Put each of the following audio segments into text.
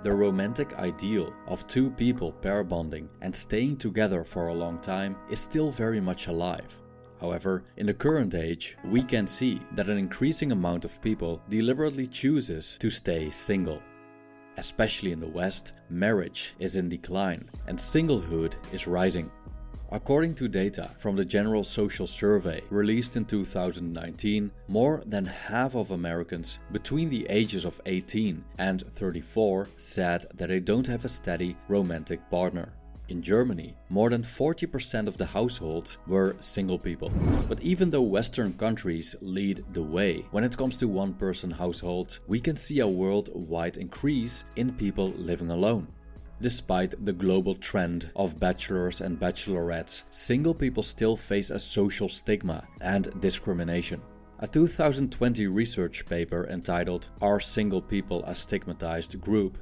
the romantic ideal of two people pair bonding and staying together for a long time is still very much alive. However, in the current age, we can see that an increasing amount of people deliberately chooses to stay single. Especially in the West, marriage is in decline and singlehood is rising. According to data from the General Social Survey released in 2019, more than half of Americans between the ages of 18 and 34 said that they don't have a steady romantic partner. In Germany, more than 40% of the households were single people. But even though Western countries lead the way when it comes to one-person households, we can see a worldwide increase in people living alone. Despite the global trend of bachelors and bachelorettes, single people still face a social stigma and discrimination. A 2020 research paper entitled "Are Single People a Stigmatized Group?"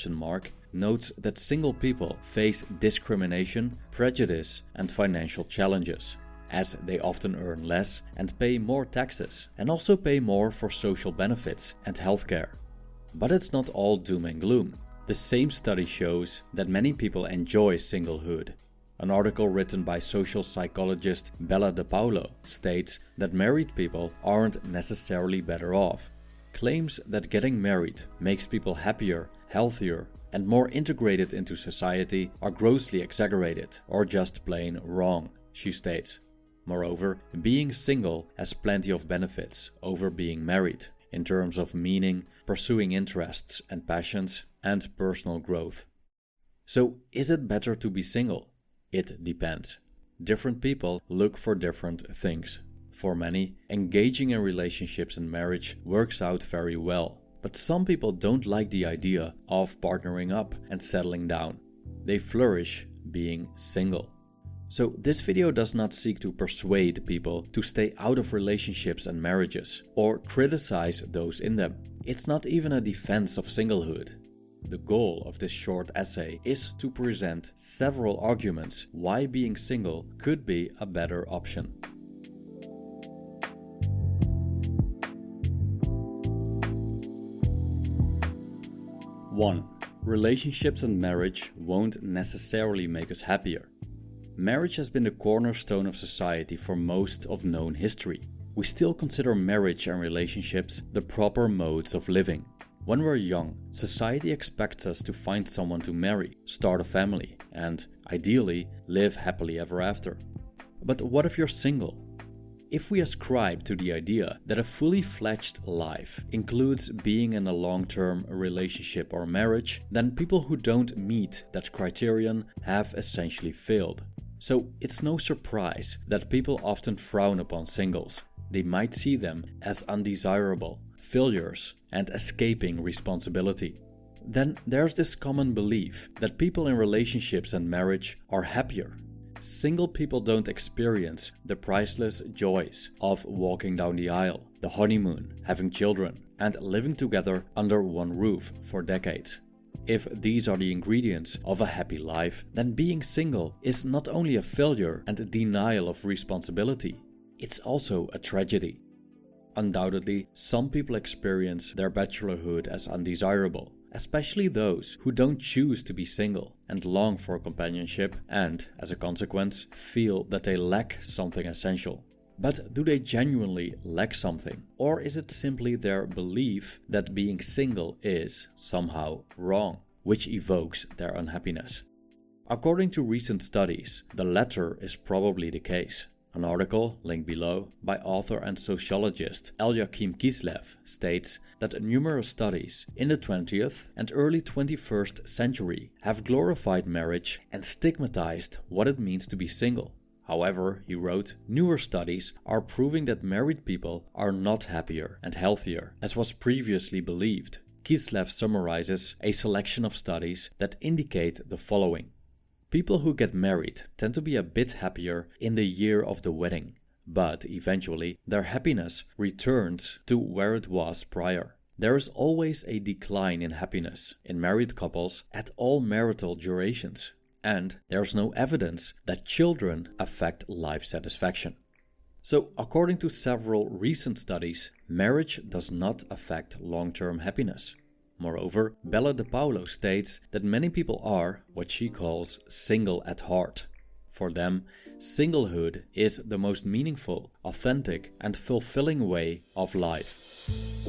notes that single people face discrimination, prejudice, and financial challenges, as they often earn less and pay more taxes, and also pay more for social benefits and healthcare. But it's not all doom and gloom. The same study shows that many people enjoy singlehood. An article written by social psychologist Bella De Paulo states that married people aren't necessarily better off. Claims that getting married makes people happier, healthier, and more integrated into society are grossly exaggerated or just plain wrong, she states. Moreover, being single has plenty of benefits over being married, in terms of meaning, pursuing interests and passions, and personal growth. So, is it better to be single? It depends. Different people look for different things. For many, engaging in relationships and marriage works out very well. But some people don't like the idea of partnering up and settling down. They flourish being single. So this video does not seek to persuade people to stay out of relationships and marriages or criticize those in them. It's not even a defense of singlehood. The goal of this short essay is to present several arguments why being single could be a better option. 1. Relationships and marriage won't necessarily make us happier. Marriage has been the cornerstone of society for most of known history. We still consider marriage and relationships the proper modes of living. When we're young, society expects us to find someone to marry, start a family, and, ideally, live happily ever after. But what if you're single? If we ascribe to the idea that a fully fledged life includes being in a long-term relationship or marriage, then people who don't meet that criterion have essentially failed. So it's no surprise that people often frown upon singles. They might see them as undesirable, failures, and escaping responsibility. Then there's this common belief that people in relationships and marriage are happier. Single people don't experience the priceless joys of walking down the aisle, the honeymoon, having children, and living together under one roof for decades. If these are the ingredients of a happy life, then being single is not only a failure and a denial of responsibility, it's also a tragedy. Undoubtedly, some people experience their bachelorhood as undesirable, especially those who don't choose to be single and long for companionship and, as a consequence, feel that they lack something essential. But do they genuinely lack something? Or is it simply their belief that being single is somehow wrong, which evokes their unhappiness? According to recent studies, the latter is probably the case. An article, linked below, by author and sociologist Elyakim Kislev states that numerous studies in the 20th and early 21st century have glorified marriage and stigmatized what it means to be single. However, he wrote, newer studies are proving that married people are not happier and healthier as was previously believed. Kislev summarizes a selection of studies that indicate the following. People who get married tend to be a bit happier in the year of the wedding, but eventually their happiness returns to where it was prior. There is always a decline in happiness in married couples at all marital durations, and there's no evidence that children affect life satisfaction. So, according to several recent studies, marriage does not affect long-term happiness. Moreover, Bella De Paulo states that many people are what she calls single at heart. For them, singlehood is the most meaningful, authentic, and fulfilling way of life.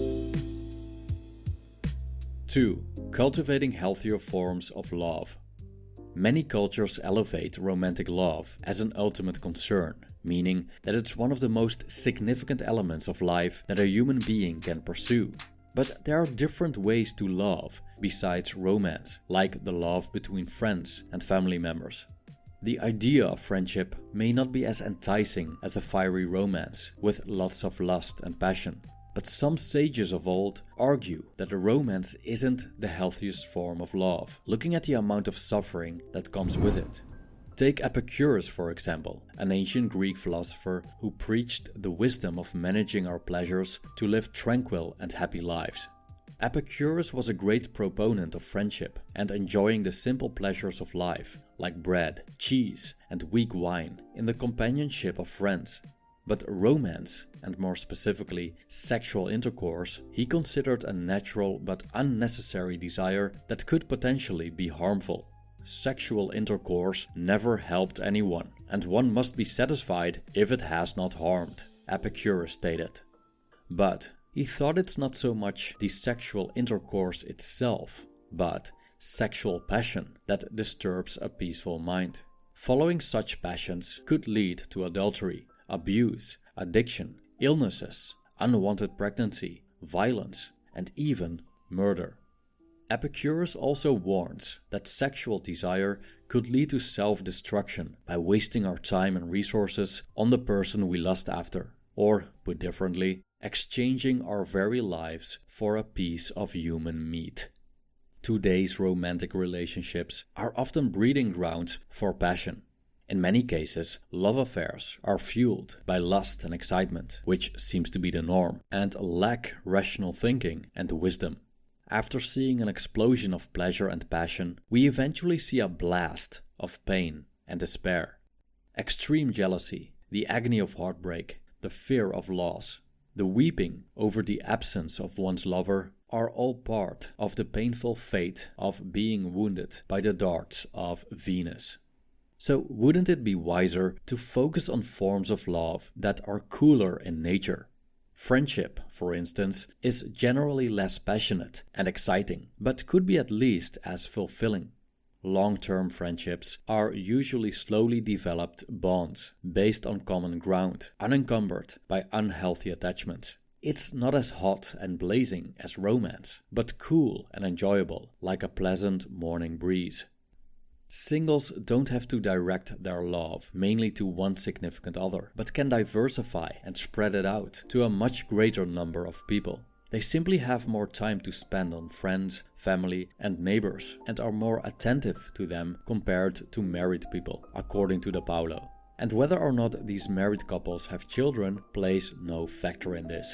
2. Cultivating healthier forms of love. Many cultures elevate romantic love as an ultimate concern, meaning that it's one of the most significant elements of life that a human being can pursue. But there are different ways to love besides romance, like the love between friends and family members. The idea of friendship may not be as enticing as a fiery romance with lots of lust and passion, but some sages of old argue that a romance isn't the healthiest form of love, looking at the amount of suffering that comes with it. Take Epicurus, for example, an ancient Greek philosopher who preached the wisdom of managing our pleasures to live tranquil and happy lives. Epicurus was a great proponent of friendship and enjoying the simple pleasures of life, like bread, cheese, and weak wine, in the companionship of friends. But romance, and more specifically sexual intercourse, he considered a natural but unnecessary desire that could potentially be harmful. Sexual intercourse never helped anyone, and one must be satisfied if it has not harmed, Epicurus stated. But he thought it's not so much the sexual intercourse itself, but sexual passion that disturbs a peaceful mind. Following such passions could lead to adultery, abuse, addiction, illnesses, unwanted pregnancy, violence, and even murder. Epicurus also warns that sexual desire could lead to self-destruction by wasting our time and resources on the person we lust after, or, put differently, exchanging our very lives for a piece of human meat. Today's romantic relationships are often breeding grounds for passion. In many cases, love affairs are fueled by lust and excitement, which seems to be the norm, and lack rational thinking and wisdom. After seeing an explosion of pleasure and passion, we eventually see a blast of pain and despair. Extreme jealousy, the agony of heartbreak, the fear of loss, the weeping over the absence of one's lover are all part of the painful fate of being wounded by the darts of Venus. So wouldn't it be wiser to focus on forms of love that are cooler in nature? Friendship, for instance, is generally less passionate and exciting, but could be at least as fulfilling. Long-term friendships are usually slowly developed bonds based on common ground, unencumbered by unhealthy attachments. It's not as hot and blazing as romance, but cool and enjoyable, like a pleasant morning breeze. Singles don't have to direct their love mainly to one significant other, but can diversify and spread it out to a much greater number of people. They simply have more time to spend on friends, family, and neighbors, and are more attentive to them compared to married people, according to De Paulo. And whether or not these married couples have children plays no factor in this.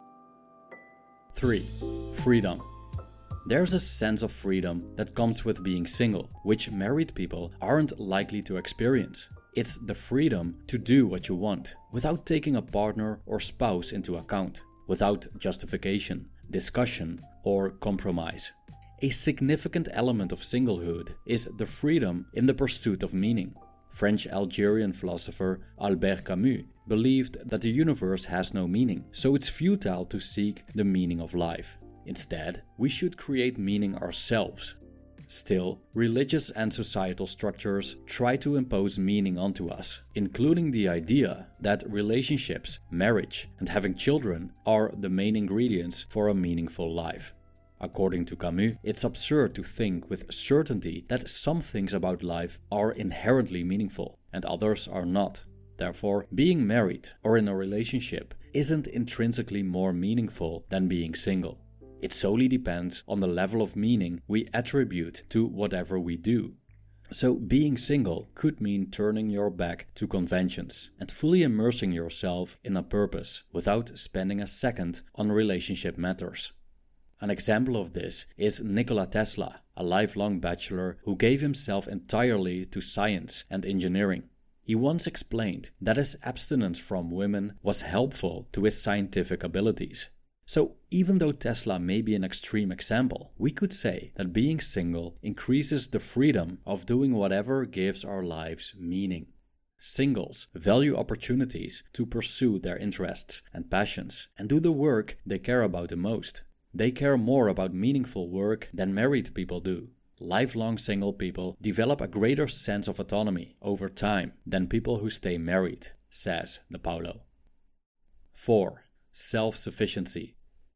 3. Freedom. There's a sense of freedom that comes with being single, which married people aren't likely to experience. It's the freedom to do what you want, without taking a partner or spouse into account, without justification, discussion, or compromise. A significant element of singlehood is the freedom in the pursuit of meaning. French-Algerian philosopher Albert Camus believed that the universe has no meaning, so it's futile to seek the meaning of life. Instead, we should create meaning ourselves. Still, religious and societal structures try to impose meaning onto us, including the idea that relationships, marriage, and having children are the main ingredients for a meaningful life. According to Camus, it's absurd to think with certainty that some things about life are inherently meaningful and others are not. Therefore, being married or in a relationship isn't intrinsically more meaningful than being single. It solely depends on the level of meaning we attribute to whatever we do. So being single could mean turning your back to conventions and fully immersing yourself in a purpose without spending a second on relationship matters. An example of this is Nikola Tesla, a lifelong bachelor who gave himself entirely to science and engineering. He once explained that his abstinence from women was helpful to his scientific abilities. So even though Tesla may be an extreme example, we could say that being single increases the freedom of doing whatever gives our lives meaning. Singles value opportunities to pursue their interests and passions and do the work they care about the most. They care more about meaningful work than married people do. Lifelong single people develop a greater sense of autonomy over time than people who stay married, says De Paulo. 4. Self-sufficiency.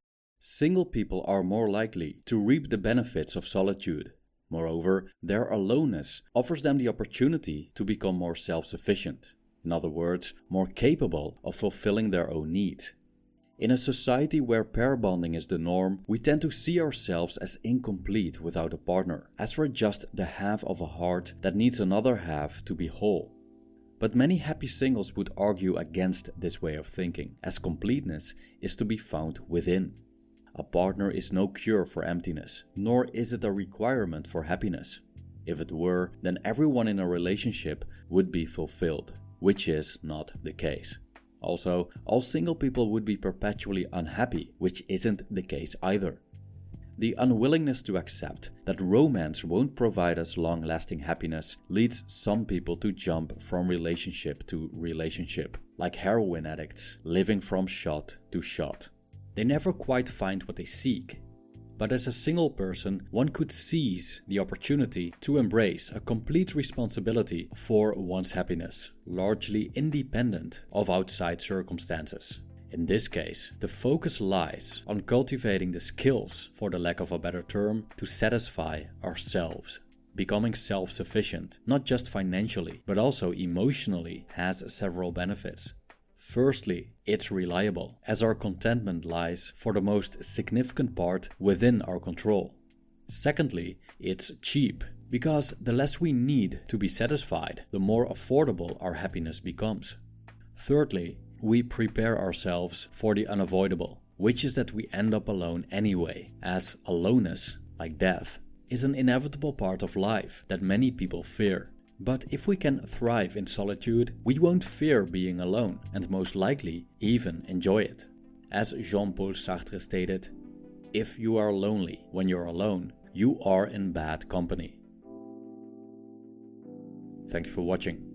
Single people are more likely to reap the benefits of solitude. Moreover, their aloneness offers them the opportunity to become more self-sufficient. In other words, more capable of fulfilling their own needs. In a society where pair bonding is the norm, we tend to see ourselves as incomplete without a partner, as we're just the half of a heart that needs another half to be whole. But many happy singles would argue against this way of thinking, as completeness is to be found within. A partner is no cure for emptiness, nor is it a requirement for happiness. If it were, then everyone in a relationship would be fulfilled, which is not the case. Also, all single people would be perpetually unhappy, which isn't the case either. The unwillingness to accept that romance won't provide us long-lasting happiness leads some people to jump from relationship to relationship, like heroin addicts living from shot to shot. They never quite find what they seek. But as a single person, one could seize the opportunity to embrace a complete responsibility for one's happiness, largely independent of outside circumstances. In this case, the focus lies on cultivating the skills, for the lack of a better term, to satisfy ourselves. Becoming self-sufficient, not just financially, but also emotionally, has several benefits. Firstly, it's reliable, as our contentment lies, for the most significant part, within our control. Secondly, it's cheap, because the less we need to be satisfied, the more affordable our happiness becomes. Thirdly, we prepare ourselves for the unavoidable, which is that we end up alone anyway, as aloneness, like death, is an inevitable part of life that many people fear. But if we can thrive in solitude, we won't fear being alone and most likely even enjoy it. As Jean-Paul Sartre stated, "If you are lonely when you're alone, you are in bad company." Thank you for watching.